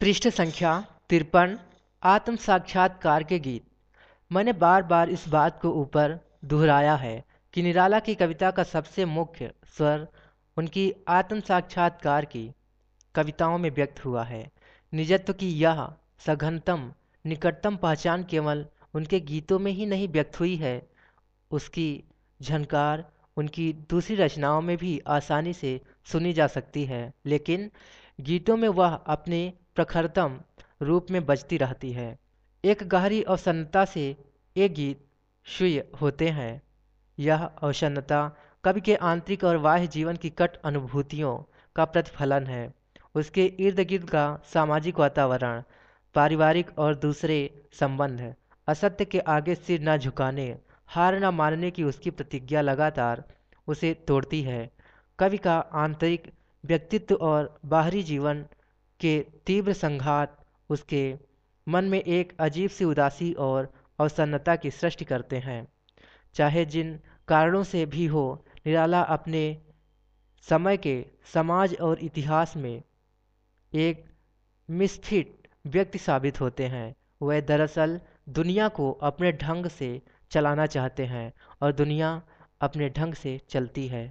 पृष्ठ संख्या 53। आत्म साक्षात्कार के गीत। मैंने बार बार इस बात को ऊपर दोहराया है कि निराला की कविता का सबसे मुख्य स्वर उनकी आत्म साक्षात्कार की कविताओं में व्यक्त हुआ है। निजत्व की यह सघनतम निकटतम पहचान केवल उनके गीतों में ही नहीं व्यक्त हुई है, उसकी झनकार उनकी दूसरी रचनाओं में भी आसानी से सुनी जा सकती है, लेकिन गीतों में वह अपने प्रखरतम रूप में बजती रहती है। एक गहरी अवसन्नता से ये गीत शुय होते हैं। यह अवसन्नता कवि के आंतरिक और बाह्य जीवन की कट अनुभूतियों का प्रतिफलन है। उसके इर्द गिर्द का सामाजिक वातावरण, पारिवारिक और दूसरे संबंध, असत्य के आगे सिर न झुकाने, हार न मानने की उसकी प्रतिज्ञा लगातार उसे तोड़ती है। कवि का आंतरिक व्यक्तित्व और बाहरी जीवन के तीव्र संघात उसके मन में एक अजीब सी उदासी और अवसन्नता की सृष्टि करते हैं। चाहे जिन कारणों से भी हो, निराला अपने समय के समाज और इतिहास में एक मिसफिट व्यक्ति साबित होते हैं। वह दरअसल दुनिया को अपने ढंग से चलाना चाहते हैं और दुनिया अपने ढंग से चलती है।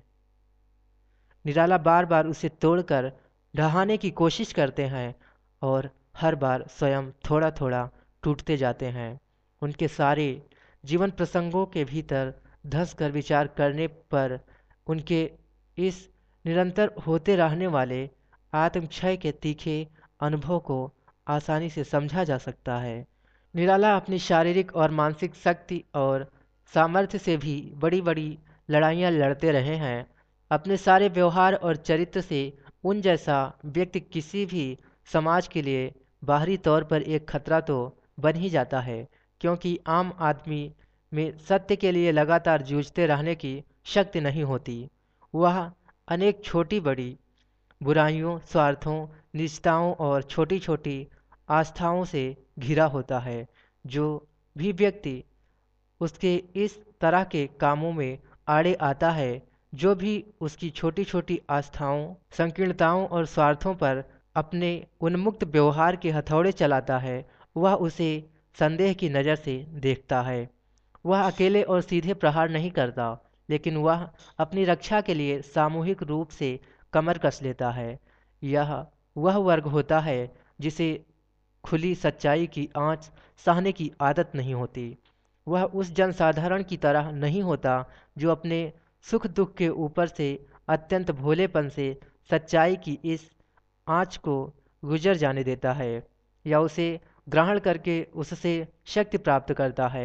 निराला बार बार उसे तोड़कर ढहाने की कोशिश करते हैं और हर बार स्वयं थोड़ा थोड़ा टूटते जाते हैं। उनके सारे जीवन प्रसंगों के भीतर धंस कर विचार करने पर उनके इस निरंतर होते रहने वाले आत्मक्षय के तीखे अनुभव को आसानी से समझा जा सकता है। निराला अपनी शारीरिक और मानसिक शक्ति और सामर्थ्य से भी बड़ी बड़ी लड़ाइयाँ लड़ते रहे हैं। अपने सारे व्यवहार और चरित्र से उन जैसा व्यक्ति किसी भी समाज के लिए बाहरी तौर पर एक खतरा तो बन ही जाता है, क्योंकि आम आदमी में सत्य के लिए लगातार जूझते रहने की शक्ति नहीं होती। वह अनेक छोटी बड़ी बुराइयों, स्वार्थों, निजताओं और छोटी छोटी आस्थाओं से घिरा होता है। जो भी व्यक्ति उसके इस तरह के कामों में आड़े आता है, जो भी उसकी छोटी छोटी आस्थाओं, संकीर्णताओं और स्वार्थों पर अपने उन्मुक्त व्यवहार के हथौड़े चलाता है, वह उसे संदेह की नज़र से देखता है। वह अकेले और सीधे प्रहार नहीं करता, लेकिन वह अपनी रक्षा के लिए सामूहिक रूप से कमर कस लेता है। यह वह वर्ग होता है जिसे खुली सच्चाई की आंच सहने की आदत नहीं होती। वह उस जनसाधारण की तरह नहीं होता जो अपने सुख दुख के ऊपर से अत्यंत भोलेपन से सच्चाई की इस आँच को गुजर जाने देता है या उसे ग्रहण करके उससे शक्ति प्राप्त करता है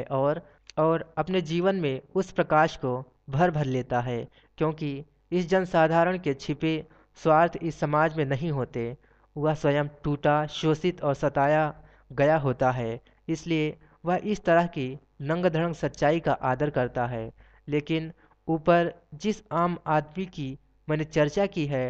और अपने जीवन में उस प्रकाश को भर भर लेता है, क्योंकि इस जनसाधारण के छिपे स्वार्थ इस समाज में नहीं होते। वह स्वयं टूटा, शोषित और सताया गया होता है, इसलिए वह इस तरह की नंग धड़ंग सच्चाई का आदर करता है। लेकिन ऊपर जिस आम आदमी की मैंने चर्चा की है,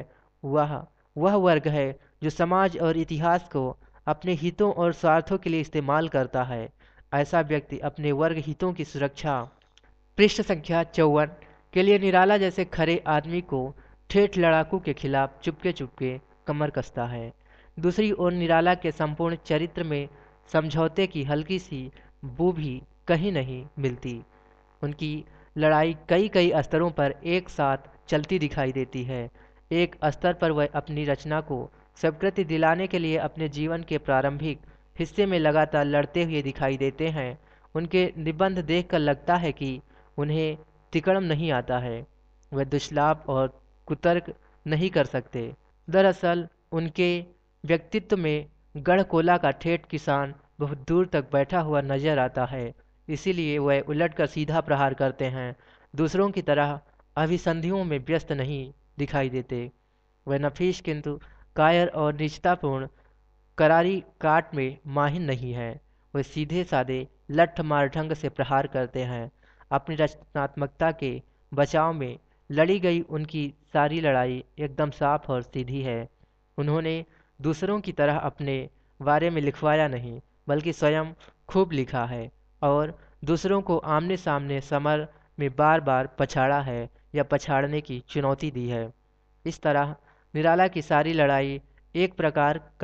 वह वर्ग है जो समाज और इतिहास को अपने हितों और स्वार्थों के लिए इस्तेमाल करता है। ऐसा व्यक्ति अपने वर्ग हितों की सुरक्षा पृष्ठ संख्या 54 के लिए निराला जैसे खरे आदमी को ठेठ लड़ाकू के खिलाफ चुपके चुपके कमर कसता है। दूसरी ओर निराला के संपूर्ण चरित्र में समझौते की हल्की सी बू भी कहीं नहीं मिलती। उनकी लड़ाई कई कई स्तरों पर एक साथ चलती दिखाई देती है। एक स्तर पर वह अपनी रचना को स्वीकृति दिलाने के लिए अपने जीवन के प्रारंभिक हिस्से में लगातार लड़ते हुए दिखाई देते हैं। उनके निबंध देखकर लगता है कि उन्हें तिकड़म नहीं आता है, वह दुष्लाभ और कुतर्क नहीं कर सकते। दरअसल उनके व्यक्तित्व में गढ़कोला का ठेठ किसान बहुत दूर तक बैठा हुआ नजर आता है, इसीलिए वह उलटकर सीधा प्रहार करते हैं। दूसरों की तरह अभिसंधियों में व्यस्त नहीं दिखाई देते। वह नफीस किंतु कायर और निजतापूर्ण करारी काट में माहिर नहीं है। वह सीधे साधे लठ मार ढंग से प्रहार करते हैं। अपनी रचनात्मकता के बचाव में लड़ी गई उनकी सारी लड़ाई एकदम साफ और सीधी है। उन्होंने दूसरों की तरह अपने बारे में लिखवाया नहीं, बल्कि स्वयं खूब लिखा है और दूसरों को आमने सामने समर में बार बार पछाड़ा है या पछाड़ने की चुनौती दी है। इस तरह निराला की सारी लड़ाई एक प्रकार का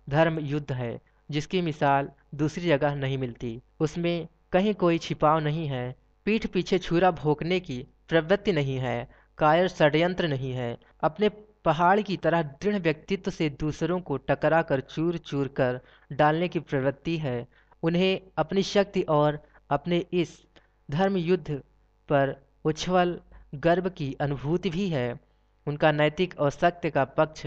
धर्म युद्ध है, जिसकी मिसाल दूसरी जगह नहीं मिलती। उसमें कहीं कोई छिपाव नहीं है, पीठ पीछे छुरा भोंकने की प्रवृत्ति नहीं है, कायर षड्यंत्र नहीं है। अपने पहाड़ की तरह दृढ़ व्यक्तित्व से दूसरों को टकरा कर चूर चूर कर डालने की प्रवृत्ति है। उन्हें अपनी शक्ति और अपने इस धर्म युद्ध पर उच्छ्वल गर्व की अनुभूति भी है। उनका नैतिक और सत्य का पक्ष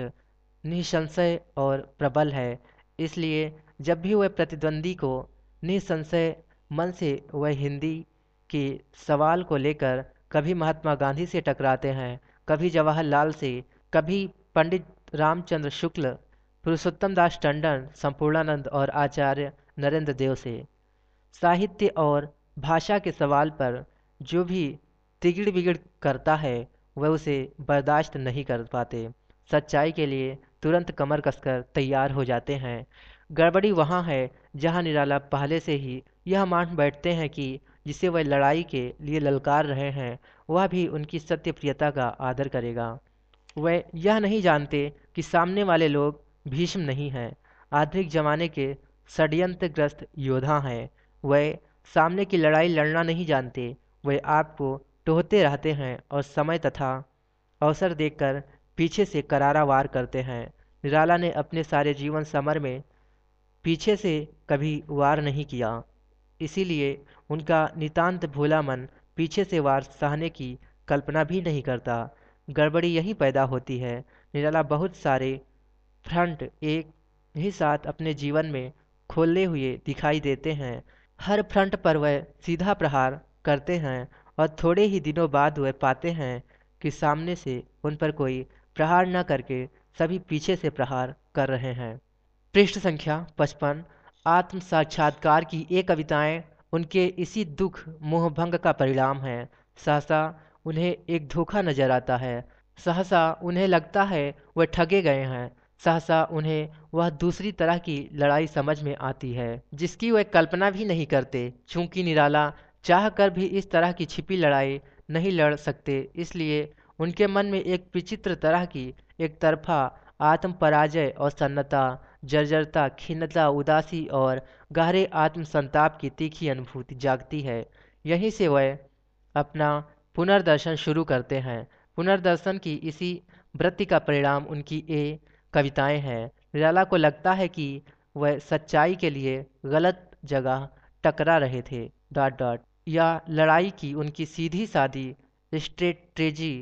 निसंशय और प्रबल है। इसलिए जब भी वह प्रतिद्वंदी को निसंशय मन से वह हिंदी के सवाल को लेकर कभी महात्मा गांधी से टकराते हैं, कभी जवाहरलाल से, कभी पंडित रामचंद्र शुक्ल, पुरुषोत्तम दास टंडन, संपूर्णानंद और आचार्य नरेंद्र देव से। साहित्य और भाषा के सवाल पर जो भी तिगड़ बिगड़ करता है वह उसे बर्दाश्त नहीं कर पाते, सच्चाई के लिए तुरंत कमर कसकर तैयार हो जाते हैं। गड़बड़ी वहाँ है जहाँ निराला पहले से ही यह मान बैठते हैं कि जिसे वह लड़ाई के लिए ललकार रहे हैं वह भी उनकी सत्यप्रियता का आदर करेगा। वह यह नहीं जानते कि सामने वाले लोग भीष्म नहीं हैं, आधुनिक जमाने के षड्यंत्रग्रस्त योद्धा हैं। वह सामने की लड़ाई लड़ना नहीं जानते, वह आपको टोहते रहते हैं और समय तथा अवसर देखकर पीछे से करारा वार करते हैं। निराला ने अपने सारे जीवन समर में पीछे से कभी वार नहीं किया, इसीलिए उनका नितांत भोला मन पीछे से वार सहने की कल्पना भी नहीं करता। गड़बड़ी यही पैदा होती है। निराला बहुत सारे फ्रंट एक ही साथ अपने जीवन में खोले हुए दिखाई देते हैं। हर फ्रंट पर वह सीधा प्रहार करते हैं और थोड़े ही दिनों बाद वह पाते हैं कि सामने से उन पर कोई प्रहार न करके सभी पीछे से प्रहार कर रहे हैं। पृष्ठ संख्या 55। आत्म साक्षात्कार की ये कविताएं उनके इसी दुख मोहभंग का परिणाम है। सहसा उन्हें एक धोखा नजर आता है, सहसा उन्हें लगता है वह ठगे गए हैं, सहसा उन्हें वह दूसरी तरह की लड़ाई समझ में आती है जिसकी वह कल्पना भी नहीं करते। चूंकि निराला चाह कर भी इस तरह की छिपी लड़ाई नहीं लड़ सकते, इसलिए उनके मन में एक विचित्र तरह की एक तरफा आत्म पराजय और सन्नता, जर्जरता, खिन्नता, उदासी और गहरे आत्म संताप की तीखी अनुभूति जागती है। यहीं से वह अपना पुनर्दर्शन शुरू करते हैं। पुनर्दर्शन की इसी वृत्ति का परिणाम उनकी ये कविताएं हैं। निराला को लगता है कि वह सच्चाई के लिए गलत जगह टकरा रहे थे डॉट डॉट या लड़ाई की उनकी सीधी सादी स्ट्रेटेजी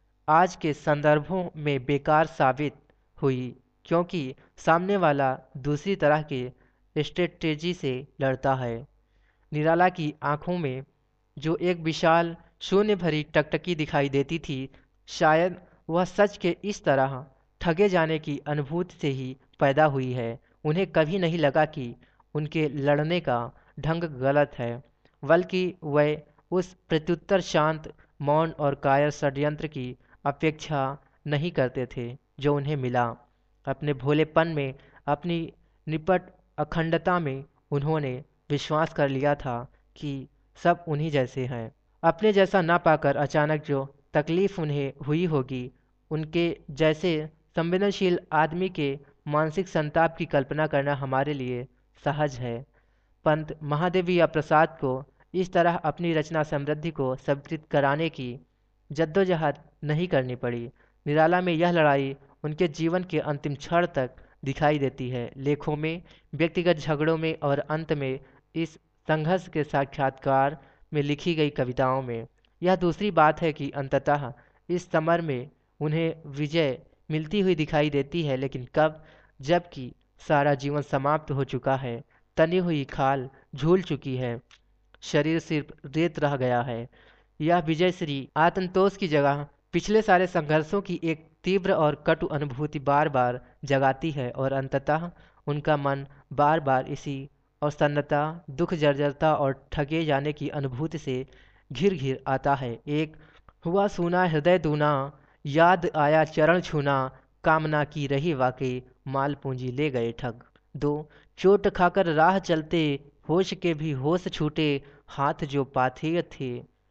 आज के संदर्भों में बेकार साबित हुई, क्योंकि सामने वाला दूसरी तरह के स्ट्रेटेजी से लड़ता है। निराला की आंखों में जो एक विशाल शून्य भरी टकटकी दिखाई देती थी, शायद वह सच के इस तरह ठगे जाने की अनुभूति से ही पैदा हुई है। उन्हें कभी नहीं लगा कि उनके लड़ने का ढंग गलत है, बल्कि वह उस प्रत्युत्तर शांत, मौन और कायर षड्यंत्र की अपेक्षा नहीं करते थे जो उन्हें मिला। अपने भोलेपन में, अपनी निपट अखंडता में उन्होंने विश्वास कर लिया था कि सब उन्हीं जैसे हैं। अपने जैसा ना पाकर अचानक जो तकलीफ उन्हें हुई होगी, उनके जैसे संवेदनशील आदमी के मानसिक संताप की कल्पना करना हमारे लिए सहज है। पंत महादेवी या प्रसाद को इस तरह अपनी रचना समृद्धि को संतृप्त कराने की जद्दोजहद नहीं करनी पड़ी। निराला में यह लड़ाई उनके जीवन के अंतिम क्षण तक दिखाई देती है, लेखों में, व्यक्तिगत झगड़ों में और अंत में इस संघर्ष के साक्षात्कार में लिखी गई कविताओं में। यह दूसरी बात है कि अंततः इस समर में उन्हें विजय मिलती हुई दिखाई देती है, लेकिन कब? जबकि सारा जीवन समाप्त हो चुका है, तनी हुई खाल झूल चुकी है, शरीर सिर्फ रेत रह गया है। यह विजय श्री आतंतोष की जगह पिछले सारे संघर्षों की एक तीव्र और कटु अनुभूति बार बार जगाती है और अंततः उनका मन बार बार इसी असन्नता, दुख, जर्जरता और ठगे जाने की अनुभूति से घिर घिर आता है। एक हुआ सूना हृदय दूना, याद आया चरण छूना, कामना की रही वाकई, माल पूंजी ले गए ठग। 2 चोट खाकर राह चलते, होश के भी होश छूटे, हाथ जो पाथे थे,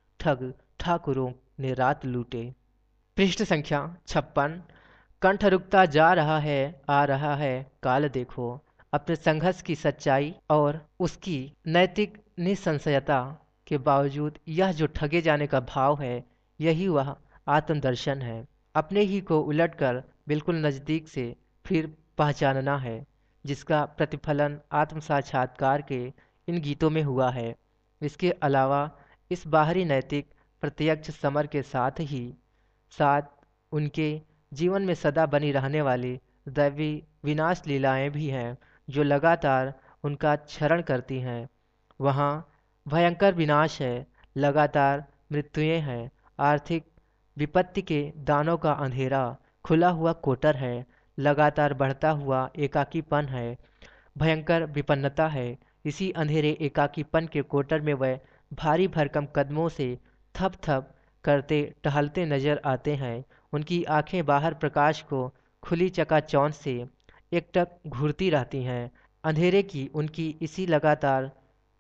ठग ठाकुरों ने रात लूटे। पृष्ठ संख्या 56। कंठ रुकता जा रहा है, आ रहा है काल देखो, अपने संघर्ष की सच्चाई और उसकी नैतिक निसंशयता के बावजूद यह जो ठगे जाने का भाव है, यही वह आत्मदर्शन है। अपने ही को उलटकर बिल्कुल नज़दीक से फिर पहचानना है, जिसका प्रतिफलन आत्म साक्षात्कार के इन गीतों में हुआ है। इसके अलावा इस बाहरी नैतिक प्रत्यक्ष समर के साथ उनके जीवन में सदा बनी रहने वाली दैवी विनाश लीलाएं भी हैं, जो लगातार उनका क्षरण करती हैं। वहाँ भयंकर विनाश है, लगातार मृत्युएं हैं, आर्थिक विपत्ति के दानों का अंधेरा खुला हुआ कोटर है, लगातार बढ़ता हुआ एकाकीपन है, भयंकर विपन्नता है। इसी अंधेरे एकाकीपन के कोटर में वह भारी भरकम कदमों से थप थप करते टहलते नजर आते हैं। उनकी आंखें बाहर प्रकाश को खुली चकाचौंध से एकटक घूरती रहती हैं। अंधेरे की उनकी इसी लगातार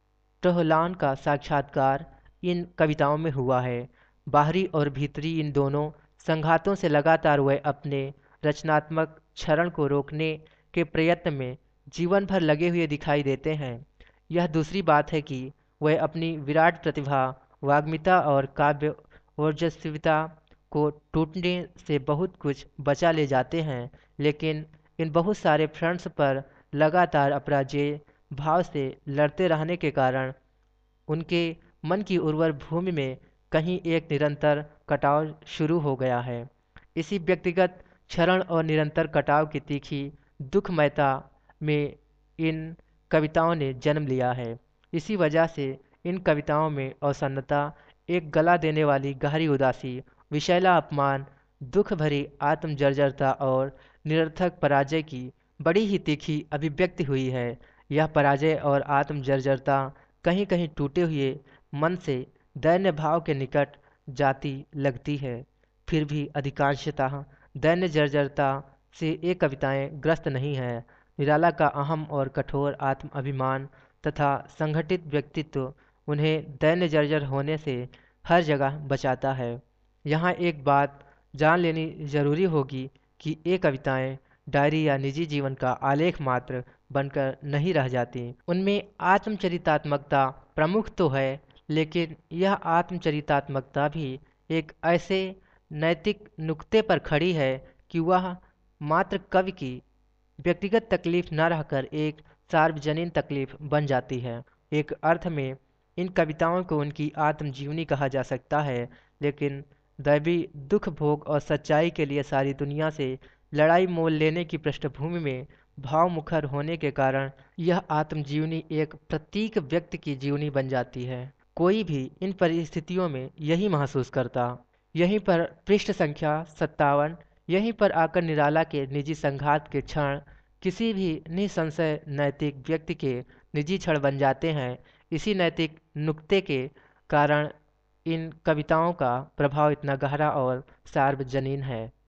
टहलान का साक्षात्कार इन कविताओं में हुआ है। बाहरी और भीतरी इन दोनों संघातों से लगातार वह अपने रचनात्मक क्षरण को रोकने के प्रयत्न में जीवन भर लगे हुए दिखाई देते हैं। यह दूसरी बात है कि वह अपनी विराट प्रतिभा, वाग्मिता और काव्य ओजस्विता को टूटने से बहुत कुछ बचा ले जाते हैं, लेकिन इन बहुत सारे फ्रंट्स पर लगातार अपराजेय भाव से लड़ते रहने के कारण उनके मन की उर्वर भूमि में कहीं एक निरंतर कटाव शुरू हो गया है। इसी व्यक्तिगत क्षरण और निरंतर कटाव की तीखी दुखमयता में इन कविताओं ने जन्म लिया है। इसी वजह से इन कविताओं में असन्नता, एक गला देने वाली गहरी उदासी, विषैला अपमान, दुख भरी आत्मजर्जरता और निरर्थक पराजय की बड़ी ही तीखी अभिव्यक्ति हुई है। यह पराजय और आत्मजर्जरता कहीं कहीं टूटे हुए मन से दैन्य भाव के निकट जाती लगती है। फिर भी अधिकांशतः दैन्य जर्जरता से ये कविताएं ग्रस्त नहीं हैं। निराला का अहम और कठोर आत्म अभिमान तथा संगठित व्यक्तित्व उन्हें दैन्य जर्जर होने से हर जगह बचाता है। यहाँ एक बात जान लेनी जरूरी होगी कि ये कविताएं डायरी या निजी जीवन का आलेख मात्र बनकर नहीं रह जाती। उनमें आत्मचरितात्मकता प्रमुख तो है, लेकिन यह आत्मचरितात्मकता भी एक ऐसे नैतिक नुक्ते पर खड़ी है कि वह मात्र कवि की व्यक्तिगत तकलीफ न रहकर एक सार्वजनीन तकलीफ बन जाती है। एक अर्थ में इन कविताओं को उनकी आत्मजीवनी कहा जा सकता है, लेकिन दैवी दुख भोग और सच्चाई के लिए सारी दुनिया से लड़ाई मोल लेने की पृष्ठभूमि में भावमुखर होने के कारण यह आत्मजीवनी एक प्रतीक व्यक्ति की जीवनी बन जाती है। कोई भी इन परिस्थितियों में यही महसूस करता। यहीं पर पृष्ठ संख्या 57, यहीं पर आकर निराला के निजी संघात के क्षण किसी भी निसंशय नैतिक व्यक्ति के निजी क्षण बन जाते हैं। इसी नैतिक नुक्ते के कारण इन कविताओं का प्रभाव इतना गहरा और सार्वजनीन है।